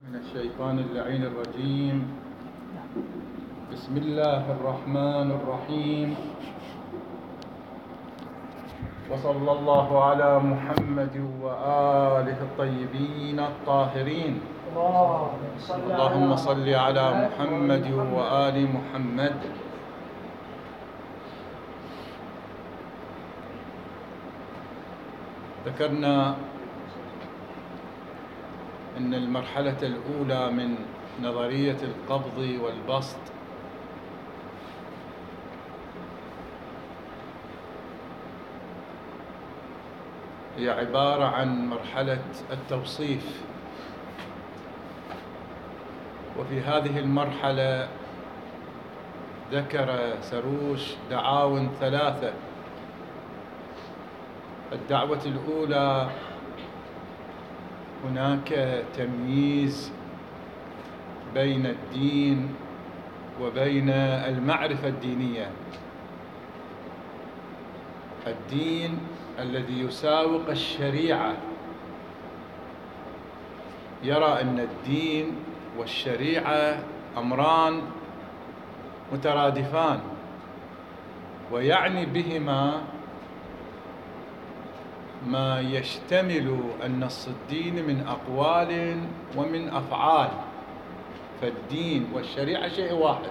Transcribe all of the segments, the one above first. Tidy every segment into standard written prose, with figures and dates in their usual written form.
من الشيطان اللعين الرجيم. بسم الله الرحمن الرحيم، وصلى الله على محمد وآله الطيبين الطاهرين. اللهم صل على محمد وآل محمد. ذكرنا أن المرحلة الأولى من نظرية القبض والبسط هي عبارة عن مرحلة التوصيف، وفي هذه المرحلة ذكر سروش دعاوى ثلاثة. الدعوة الأولى: هناك تمييز بين الدين وبين المعرفة الدينية. الدين الذي يساوق الشريعة يرى أن الدين والشريعة أمران مترادفان، ويعني بهما ما يشتمل النص الديني من أقوال ومن أفعال، فالدين والشريعة شيء واحد.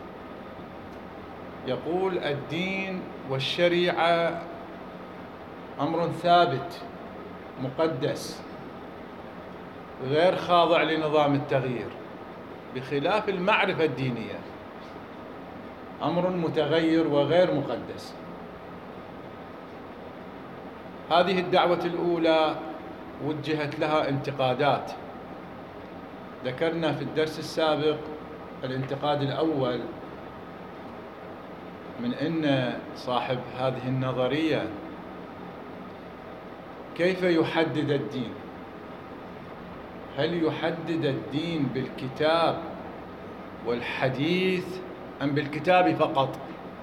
يقول الدين والشريعة أمر ثابت مقدس غير خاضع لنظام التغيير، بخلاف المعرفة الدينية أمر متغير وغير مقدس. هذه الدعوة الأولى وجهت لها انتقادات. ذكرنا في الدرس السابق الانتقاد الأول من أن صاحب هذه النظرية كيف يحدد الدين؟ هل يحدد الدين بالكتاب والحديث أم بالكتاب فقط؟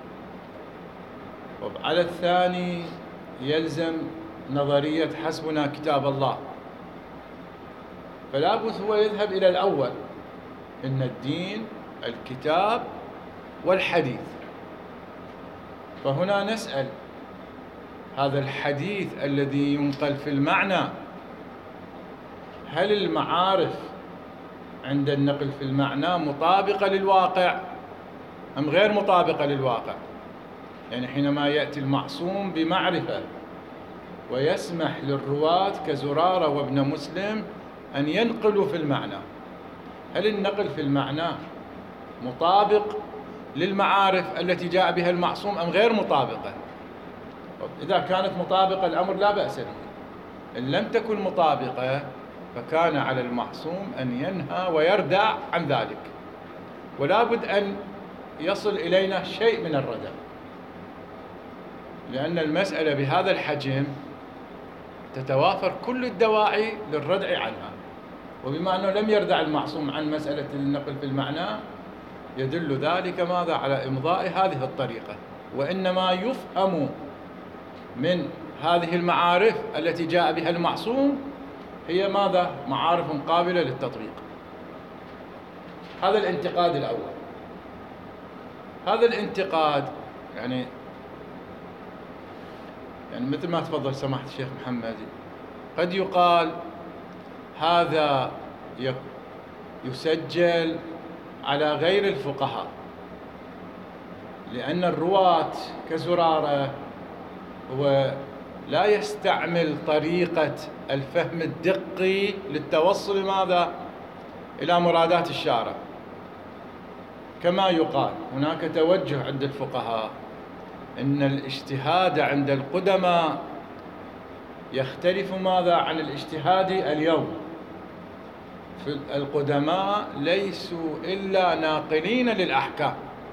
وعلى الثاني يلزم نظرية حسبنا كتاب الله، فلا بد هو يذهب إلى الأول، إن الدين الكتاب والحديث. فهنا نسأل: هذا الحديث الذي ينقل في المعنى، هل المعارف عند النقل في المعنى مطابقة للواقع أم غير مطابقة للواقع؟ يعني حينما يأتي المعصوم بمعرفة ويسمح للرواة كزرارة وابن مسلم أن ينقلوا في المعنى، هل النقل في المعنى مطابق للمعارف التي جاء بها المعصوم أم غير مطابقة؟ إذا كانت مطابقة الأمر لا بأس به، إن لم تكن مطابقة فكان على المعصوم أن ينهى ويردع عن ذلك، ولا بد أن يصل إلينا شيء من الردع، لأن المسألة بهذا الحجم تتوافر كل الدواعي للردع عنها. وبما أنه لم يردع المعصوم عن مسألة النقل في المعنى يدل ذلك ماذا؟ على إمضاء هذه الطريقة. وإنما يفهم من هذه المعارف التي جاء بها المعصوم هي ماذا؟ معارف قابلة للتطبيق. هذا الانتقاد الأول. هذا الانتقاد يعني مثل ما تفضل سماحة الشيخ محمد، قد يقال هذا يسجل على غير الفقهاء، لأن الرواة كزرارة هو لا يستعمل طريقة الفهم الدقي للتوصل ماذا؟ إلى مرادات الشارع. كما يقال هناك توجه عند الفقهاء إن الاجتهاد عند القدماء يختلف ماذا عن الاجتهاد اليوم. القدماء ليسوا إلا ناقلين للأحكام،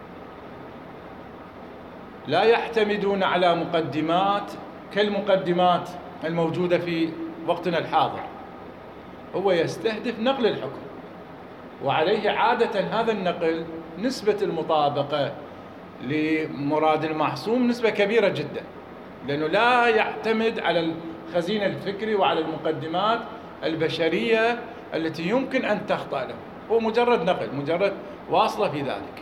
لا يعتمدون على مقدمات كالمقدمات الموجودة في وقتنا الحاضر. هو يستهدف نقل الحكم، وعليه عادة هذا النقل نسبة المطابقة لمراد المعصوم نسبة كبيرة جدا، لأنه لا يعتمد على الخزين الفكري وعلى المقدمات البشرية التي يمكن أن تخطأ له، هو مجرد نقل، مجرد واصلة في ذلك.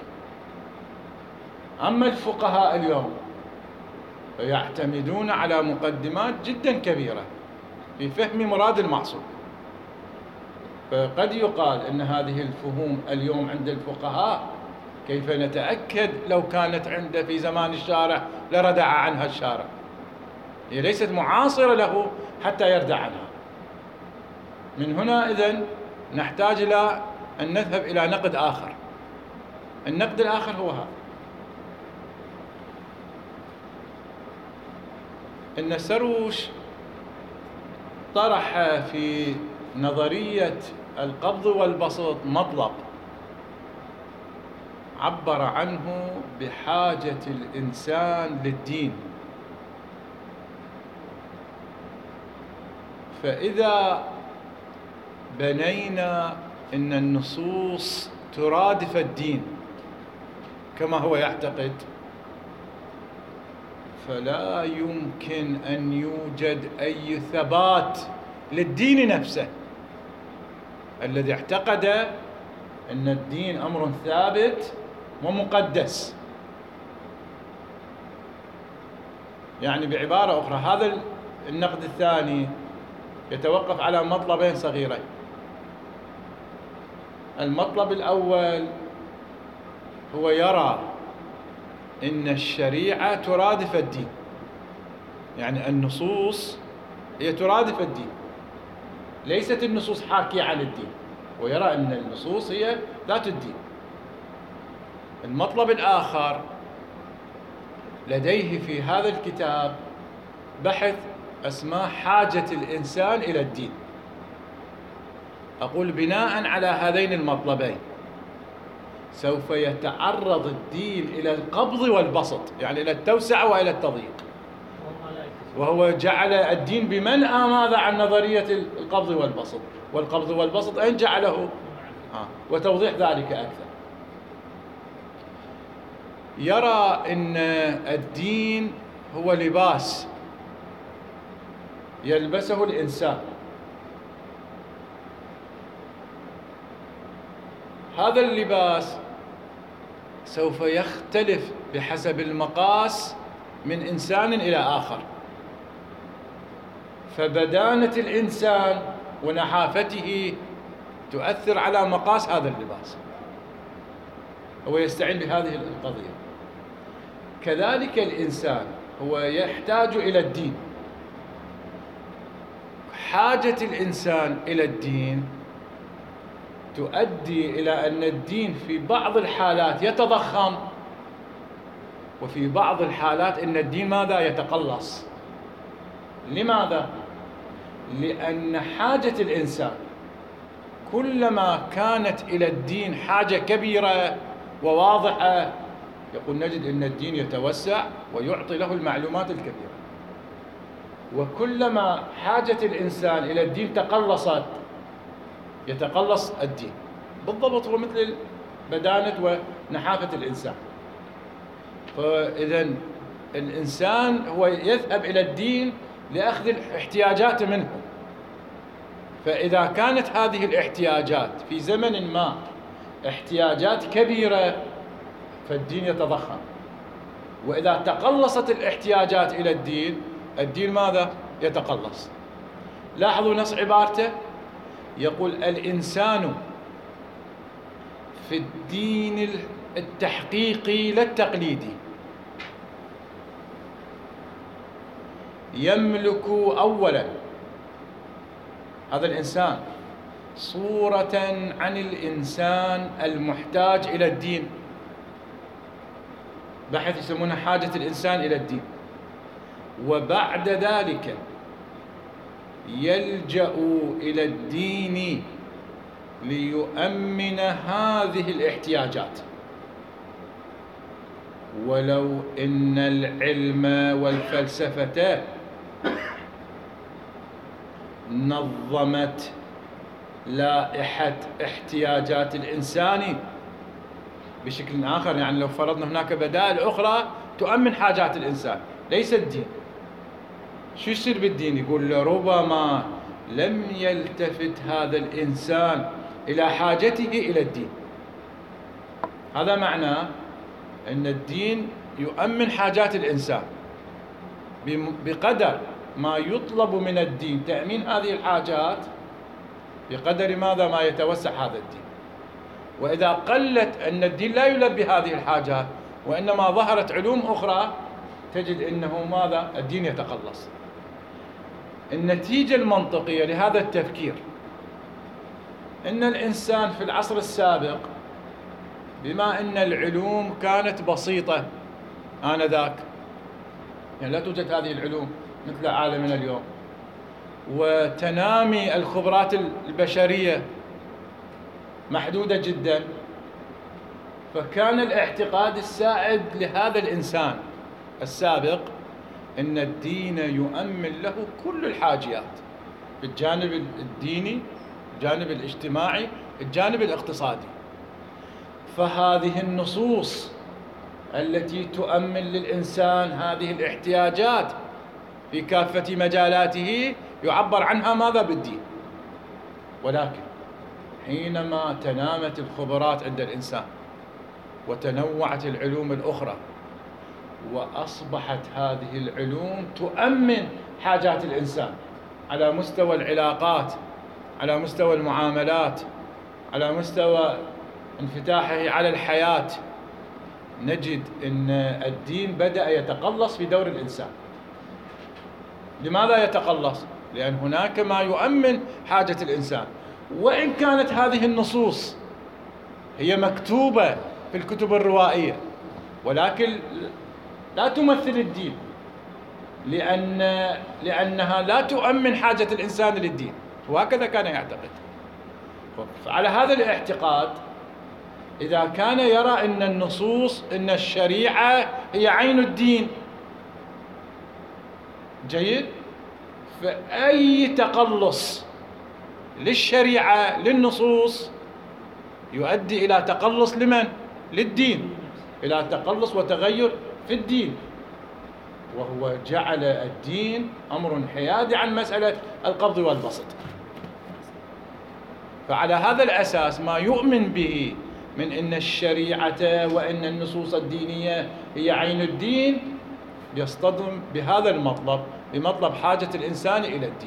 أما الفقهاء اليوم فيعتمدون على مقدمات جدا كبيرة في فهم مراد المعصوم، فقد يقال أن هذه الفهوم اليوم عند الفقهاء كيف نتأكد لو كانت عنده في زمان الشارع لردع عنها الشارع، هي ليست معاصرة له حتى يردع عنها. من هنا إذن نحتاج إلى أن نذهب إلى نقد آخر. النقد الآخر هو هذا: إن سروش طرح في نظرية القبض والبسط مطلب عبر عنه بحاجة الإنسان للدين. فإذا بنينا أن النصوص ترادف الدين كما هو يعتقد، فلا يمكن أن يوجد أي ثبات للدين نفسه الذي اعتقد أن الدين أمر ثابت ومقدس. يعني بعبارة أخرى، هذا النقد الثاني يتوقف على مطلبين صغيرين. المطلب الأول هو يرى إن الشريعة ترادف الدين، يعني النصوص هي ترادف الدين، ليست النصوص حاكية عن الدين، ويرى أن النصوص هي ذات الدين. المطلب الآخر لديه في هذا الكتاب بحث اسمه حاجة الإنسان إلى الدين. أقول بناء على هذين المطلبين سوف يتعرض الدين إلى القبض والبسط، يعني إلى التوسعة وإلى التضييق، وهو جعل الدين بمنأى ماذا عن نظرية القبض والبسط، والقبض والبسط أين جعله؟ وتوضيح ذلك أكثر. يرى أن الدين هو لباس يلبسه الإنسان، هذا اللباس سوف يختلف بحسب المقاس من إنسان إلى آخر، فبدانة الإنسان ونحافته تؤثر على مقاس هذا اللباس، هو يستعين بهذه القضية. كذلك الإنسان هو يحتاج إلى الدين. حاجة الإنسان إلى الدين تؤدي إلى أن الدين في بعض الحالات يتضخم، وفي بعض الحالات أن الدين ماذا؟ يتقلص. لماذا؟ لأن حاجة الإنسان كلما كانت إلى الدين حاجة كبيرة وواضحة، يقول نجد أن الدين يتوسع ويعطي له المعلومات الكبيرة. وكلما حاجة الإنسان إلى الدين تقلصت، يتقلص الدين. بالضبط هو مثل بدانة ونحافة الإنسان. فإذا الإنسان هو يذهب إلى الدين لأخذ الاحتياجات منه، فإذا كانت هذه الاحتياجات في زمن ما احتياجات كبيرة فالدين يتضخم، وإذا تقلصت الاحتياجات إلى الدين، الدين ماذا؟ يتقلص. لاحظوا نص عبارته، يقول الإنسان في الدين التحقيقي لا التقليدي يملك أولا، هذا الإنسان صورة عن الإنسان المحتاج إلى الدين، بحث يسمونه حاجة الإنسان إلى الدين. وبعد ذلك يلجأ إلى الدين ليؤمن هذه الاحتياجات. ولو إن العلم والفلسفة نظمت لائحة احتياجات الإنسان بشكل آخر، يعني لو فرضنا هناك بدائل أخرى تؤمن حاجات الإنسان ليس الدين، شو يصير بالدين؟ يقول ربما لم يلتفت هذا الإنسان إلى حاجته إلى الدين. هذا معناه أن الدين يؤمن حاجات الإنسان بقدر ما يطلب من الدين تأمين هذه الحاجات، بقدر ماذا ما يتوسع هذا الدين. وإذا قلت أن الدين لا يلبي هذه الحاجات وإنما ظهرت علوم أخرى، تجد أنه ماذا؟ الدين يتقلص. النتيجة المنطقية لهذا التفكير أن الإنسان في العصر السابق، بما أن العلوم كانت بسيطة آنذاك، يعني لا توجد هذه العلوم مثل عالمنا اليوم، وتنامي الخبرات البشرية محدودة جدا، فكان الاعتقاد السائد لهذا الإنسان السابق أن الدين يؤمن له كل الحاجيات في الجانب الديني، الجانب الاجتماعي، الجانب الاقتصادي. فهذه النصوص التي تؤمن للإنسان هذه الاحتياجات في كافة مجالاته يعبر عنها ماذا؟ بالدين. ولكن حينما تنامت الخبرات عند الإنسان وتنوعت العلوم الأخرى وأصبحت هذه العلوم تؤمن حاجات الإنسان على مستوى العلاقات، على مستوى المعاملات، على مستوى انفتاحه على الحياة، نجد أن الدين بدأ يتقلص في دور الإنسان. لماذا يتقلص؟ لأن هناك ما يؤمن حاجة الإنسان، وإن كانت هذه النصوص هي مكتوبة في الكتب الروائية، ولكن لا تمثل الدين، لأنها لا تؤمن حاجة الإنسان للدين، وهكذا كان يعتقد. فعلى هذا الاعتقاد، إذا كان يرى أن النصوص، أن الشريعة هي عين الدين، جيد، فأي تقلص للشريعة للنصوص يؤدي إلى تقلص لمن؟ للدين، إلى تقلص وتغير في الدين، وهو جعل الدين أمر حيادي عن مسألة القبض والبسط. فعلى هذا الأساس ما يؤمن به من أن الشريعة وأن النصوص الدينية هي عين الدين يصطدم بهذا المطلب، بمطلب حاجة الإنسان إلى الدين.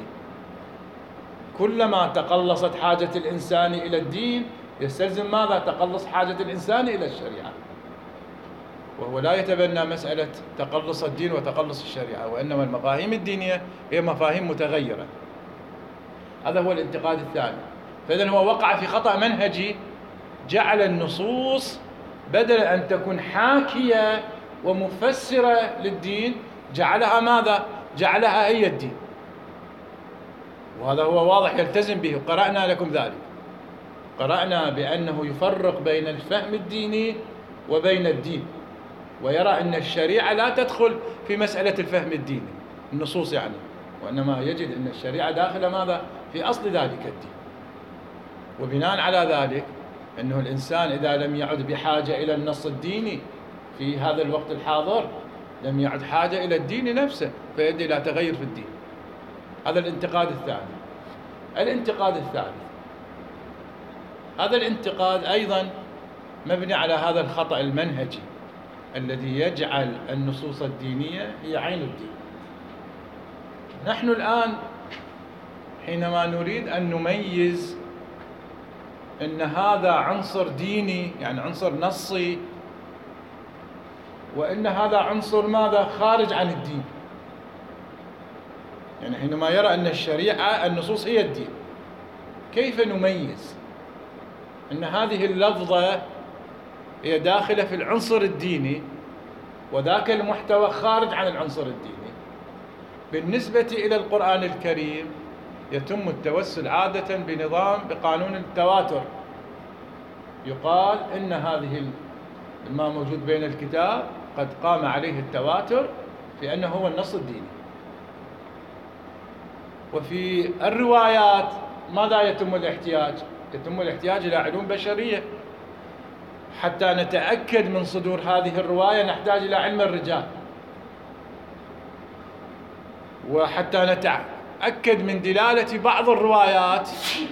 كلما تقلصت حاجة الإنسان إلى الدين يستلزم ماذا؟ تقلص حاجة الإنسان إلى الشريعة، وهو لا يتبنى مسألة تقلص الدين وتقلص الشريعة، وإنما المفاهيم الدينية هي مفاهيم متغيرة. هذا هو الانتقاد الثاني. فإذن هو وقع في خطأ منهجي، جعل النصوص بدل أن تكون حاكية ومفسرة للدين جعلها ماذا؟ جعلها هي الدين، وهذا هو واضح يلتزم به. قرأنا لكم ذلك، قرأنا بأنه يفرق بين الفهم الديني وبين الدين، ويرى أن الشريعة لا تدخل في مسألة الفهم الديني النصوص يعني، وإنما يجد أن الشريعة داخلة ماذا؟ في أصل ذلك الدين. وبناء على ذلك أنه الإنسان إذا لم يعد بحاجة إلى النص الديني في هذا الوقت الحاضر لم يعد حاجة إلى الدين نفسه، فيؤدي إلى تغير في الدين. هذا الانتقاد الثاني. الانتقاد الثالث، هذا الانتقاد أيضا مبني على هذا الخطأ المنهجي الذي يجعل النصوص الدينية هي عين الدين. نحن الآن حينما نريد أن نميز أن هذا عنصر ديني، يعني عنصر نصي، وأن هذا عنصر ماذا؟ خارج عن الدين، يعني حينما يرى أن الشريعة النصوص هي الدين، كيف نميز أن هذه اللفظة هي داخلة في العنصر الديني وذاك المحتوى خارج عن العنصر الديني؟ بالنسبة إلى القرآن الكريم يتم التوسل عادة بقانون التواتر. يقال إن هذه ما موجود بين الكتاب قد قام عليه التواتر في أنه هو النص الديني. وفي الروايات ماذا يتم الاحتياج؟ يتم الاحتياج إلى علوم بشرية. حتى نتأكد من صدور هذه الرواية نحتاج إلى علم الرجال، وحتى نتأكد من دلالة بعض الروايات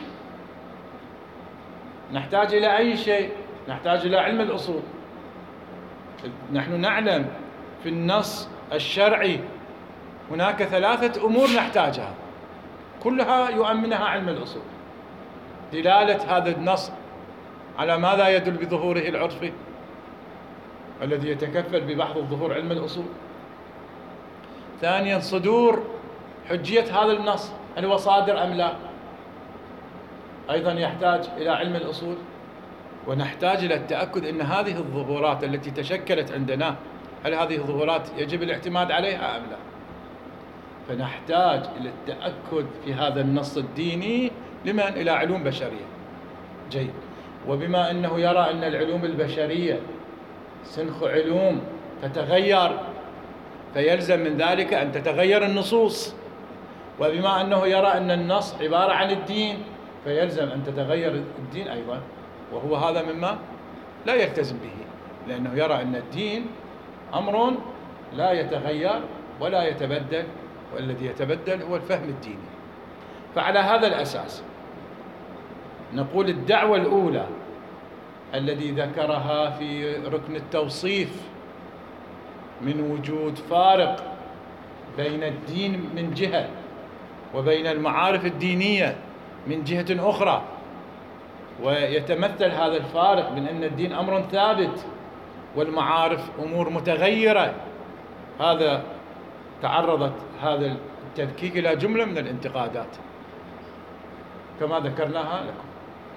نحتاج إلى أي شيء؟ نحتاج إلى علم الأصول. نحن نعلم في النص الشرعي هناك 3 أمور نحتاجها كلها يؤمنها علم الأصول. دلالة هذا النص على ماذا يدل بظهوره العرفي الذي يتكفل ببحث الظهور علم الأصول. ثانيا صدور حجية هذا النص، هل هو صادر أم لا، أيضا يحتاج إلى علم الأصول. ونحتاج إلى التأكد أن هذه الظهورات التي تشكلت عندنا هل هذه الظهورات يجب الاعتماد عليها أم لا. فنحتاج إلى التأكد في هذا النص الديني لمن؟ إلى علوم بشرية. جيد. وبما أنه يرى أن العلوم البشرية سنخ علوم تتغير فيلزم من ذلك أن تتغير النصوص، وبما أنه يرى أن النص عبارة عن الدين فيلزم أن تتغير الدين أيضا، وهو هذا مما لا يلتزم به، لأنه يرى أن الدين أمر لا يتغير ولا يتبدل، والذي يتبدل هو الفهم الديني. فعلى هذا الأساس نقول الدعوة الأولى الذي ذكرها في ركن التوصيف من وجود فارق بين الدين من جهة وبين المعارف الدينية من جهة أخرى، ويتمثل هذا الفارق من أن الدين أمر ثابت والمعارف أمور متغيرة. هذا تعرضت هذا التذكيك إلى جملة من الانتقادات كما ذكرناها لكم.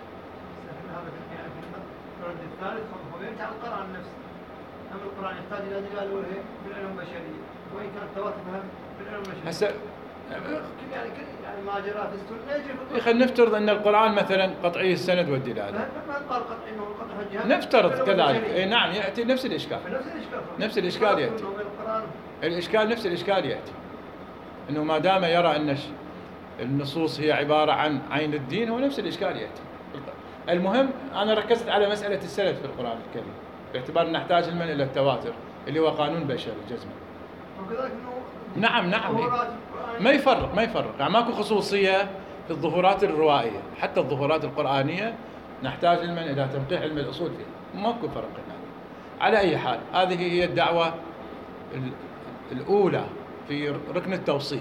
الثالث هو يرجع القرآن نفسه. أما القرآن يحتاج إلى دلالة بالعلوم البشرية، وإن كانت تواتفها بالعلوم البشرية. هسه يعني ما جرى في السنة. خلينا نفترض أن القرآن مثلا قطعي السند والدلالة. ما قال قطعي إنه قطع حجة. نفترض كذلك. إيه نعم، يأتي نفس الإشكال. نفس الإشكال يأتي. الإشكال نفس الإشكال يأتي. إنه ما دام يرى أن النصوص هي عبارة عن عين الدين هو نفس الإشكال يأتي. المهم أنا ركزت على مسألة السند في القرآن الكريم باعتبار أن نحتاج إلى التواتر اللي هو قانون بشري جزمي. نعم ما يفرق يعني ماكو خصوصية في الظهورات الروائية، حتى الظهورات القرآنية نحتاج إلى تنقيح علم الأصول فيها، ماكو فرق هنا. على أي حال هذه هي الدعوة الأولى في ركن التوصيف.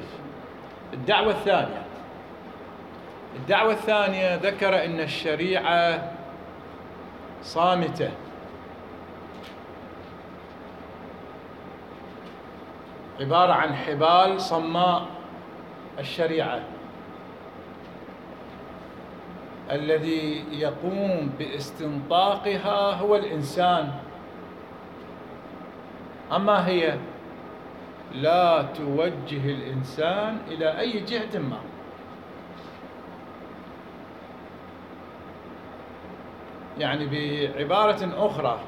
الدعوة الثانية ذكر أن الشريعة صامتة، عبارة عن حبال صماء. الشريعة الذي يقوم باستنطاقها هو الإنسان، أما هي لا توجه الإنسان إلى أي جهة ما. يعني بعبارة أخرى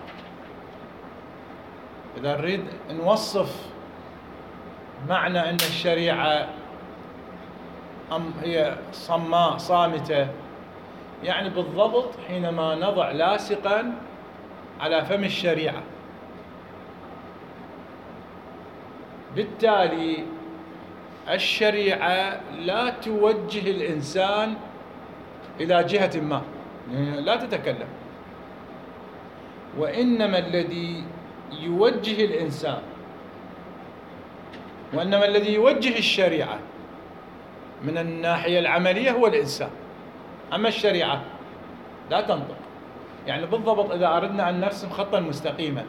إذا نريد نوصف معنى أن الشريعة هي صماء صامتة، يعني بالضبط حينما نضع لاصقا على فم الشريعة، بالتالي الشريعة لا توجه الإنسان إلى جهة ما، لا تتكلم، وإنما الذي يوجه الإنسان وإنما الذي يوجه الشريعة من الناحية العملية هو الإنسان، أما الشريعة لا تنطق. يعني بالضبط إذا أردنا أن نرسم خطا مستقيما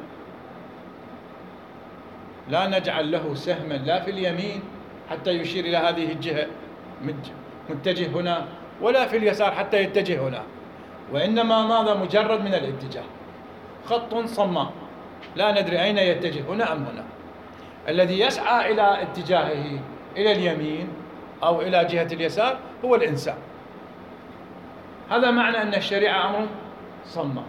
لا نجعل له سهما لا في اليمين حتى يشير إلى هذه الجهة متجه هنا، ولا في اليسار حتى يتجه هنا، وإنما ماذا؟ مجرد من الاتجاه، خط صماء لا ندري أين يتجه هنا أم هنا. الذي يسعى إلى اتجاهه إلى اليمين أو إلى جهة اليسار هو الإنسان. هذا معنى أن الشريعة أمر صماء.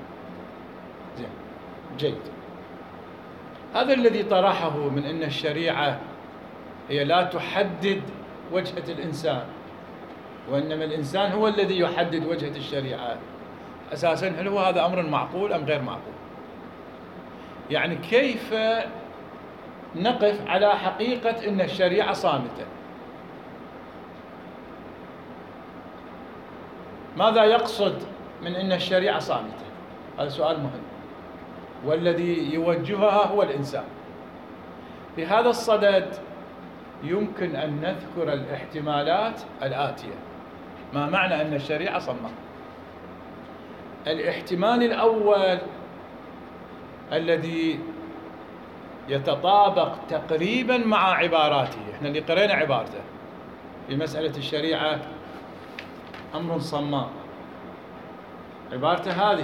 جيد. هذا الذي طرحه من أن الشريعة هي لا تحدد وجهة الإنسان وإنما الإنسان هو الذي يحدد وجهة الشريعة، أساساً هل هو هذا أمر معقول أم غير معقول؟ يعني كيف نقف على حقيقة أن الشريعة صامتة؟ ماذا يقصد من أن الشريعة صامتة؟ هذا سؤال مهم، والذي يوجهها هو الإنسان. في هذا الصدد يمكن أن نذكر الاحتمالات الآتية. ما معنى أن الشريعة صماء؟ الاحتمال الأول الذي يتطابق تقريبا مع عباراته، احنا اللي قرينا عبارته في مسألة الشريعة أمر صماء، عبارته هذه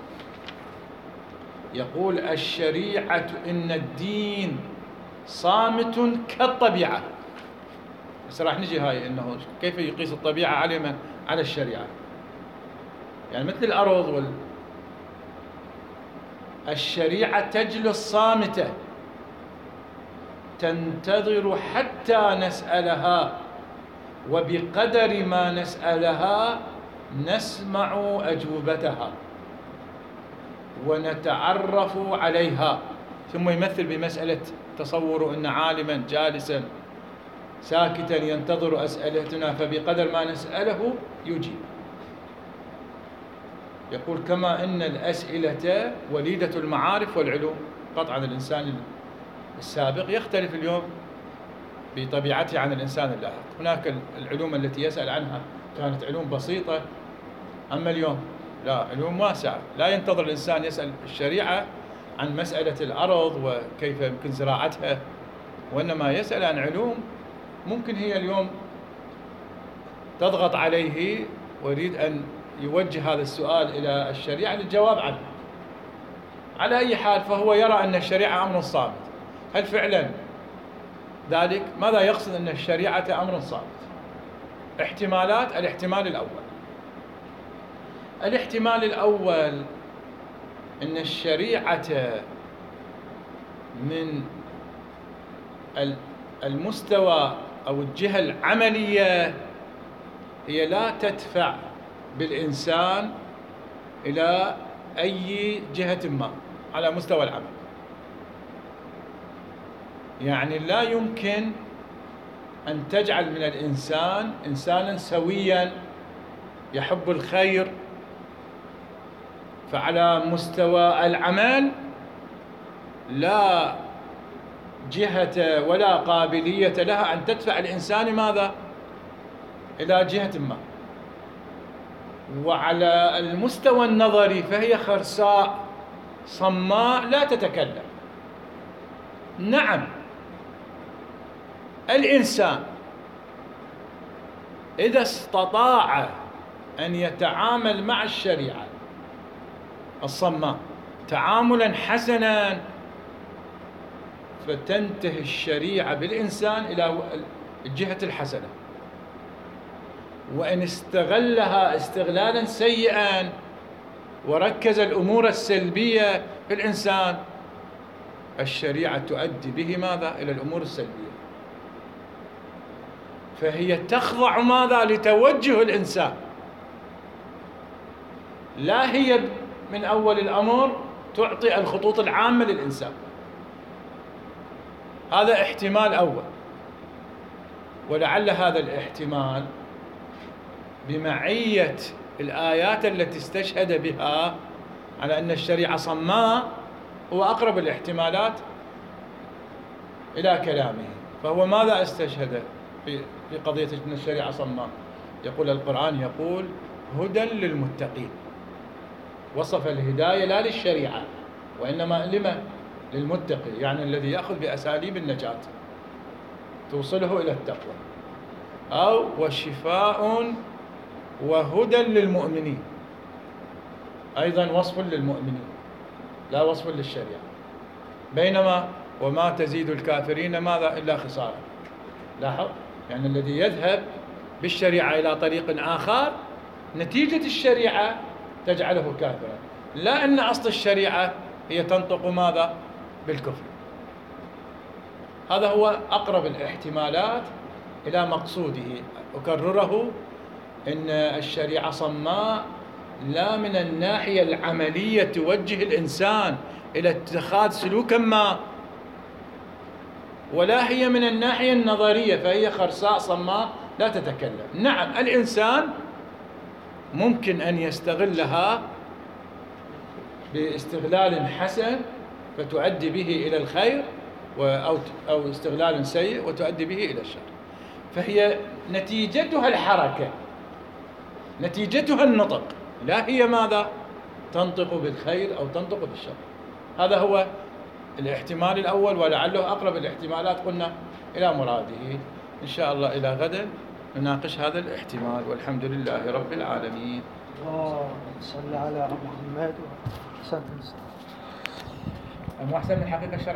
يقول: الشريعة إن الدين صامت كالطبيعة. بس راح نجي هاي إنه كيف يقيس الطبيعة على من؟ على الشريعة. يعني مثل الأرض الشريعة تجلس صامتة تنتظر حتى نسألها، وبقدر ما نسألها نسمع أجوبتها ونتعرف عليها. ثم يمثل بمسألة تصور أن عالما جالسا ساكتا ينتظر أسئلتنا، فبقدر ما نسأله يجيب. يقول: كما أن الأسئلة وليدة المعارف والعلوم. قطعا الإنسان السابق يختلف اليوم بطبيعته عن الإنسان اللاحق. هناك العلوم التي يسأل عنها كانت علوم بسيطة، أما اليوم لا، علوم واسعة. لا ينتظر الإنسان يسأل الشريعة عن مسألة الأرض وكيف يمكن زراعتها، وإنما يسأل عن علوم ممكن هي اليوم تضغط عليه ويريد أن يوجه هذا السؤال إلى الشريعة للجواب عنه. على أي حال فهو يرى أن الشريعة أمر صامت. هل فعلا ذلك؟ ماذا يقصد أن الشريعة أمر صامت؟ احتمالات. الاحتمال الأول أن الشريعة من المستوى أو الجهة العملية هي لا تدفع بالإنسان إلى أي جهة ما على مستوى العمل. يعني لا يمكن أن تجعل من الإنسان إنسانا سويا يحب الخير، فعلى مستوى العمل لا جهة ولا قابلية لها أن تدفع الإنسان ماذا؟ إلى جهة ما. وعلى المستوى النظري فهي خرساء صماء لا تتكلم. نعم، الإنسان إذا استطاع أن يتعامل مع الشريعة الصماء تعاملا حسنا فتنتهي الشريعة بالإنسان إلى الجهة الحسنة، وإن استغلها استغلالا سيئا وركز الأمور السلبية في الإنسان الشريعة تؤدي به ماذا؟ إلى الأمور السلبية. فهي تخضع ماذا؟ لتوجه الإنسان، لا هي من أول الأمر تعطي الخطوط العامة للإنسان. هذا احتمال أول. ولعل هذا الاحتمال بمعية الآيات التي استشهد بها على أن الشريعة صماء هو أقرب الاحتمالات إلى كلامه. فهو ماذا استشهد في قضية أن الشريعة صماء؟ يقول القرآن يقول: هدى للمتقين. وصف الهداية لا للشريعة وإنما لما؟ للمتقي، يعني الذي يأخذ بأساليب النجاة توصله إلى التقوى. أو وشفاء وهدى للمؤمنين، أيضا وصف للمؤمنين لا وصف للشريعة. بينما وما تزيد الكافرين ماذا؟ إلا خسارة. لاحظ، يعني الذي يذهب بالشريعة إلى طريق آخر نتيجة الشريعة تجعله كافرا، لا أن أصل الشريعة هي تنطق ماذا؟ بالكفر. هذا هو أقرب الاحتمالات إلى مقصوده. أكرره إن الشريعة صماء لا من الناحية العملية توجه الإنسان إلى اتخاذ سلوكا ما، ولا هي من الناحية النظرية فهي خرساء صماء لا تتكلم. نعم، الإنسان ممكن أن يستغلها باستغلال حسن فتؤدي به إلى الخير، أو استغلال سيء وتؤدي به إلى الشر. فهي نتيجتها الحركة، نتيجتها النطق، لا هي ماذا؟ تنطق بالخير أو تنطق بالشر. هذا هو الاحتمال الأول، ولعله أقرب الاحتمالات قلنا إلى مراده. إن شاء الله إلى غد نناقش هذا الاحتمال، والحمد لله رب العالمين. اللهم صل على محمد وسلم. أحسن من الحقيقة الشرعية.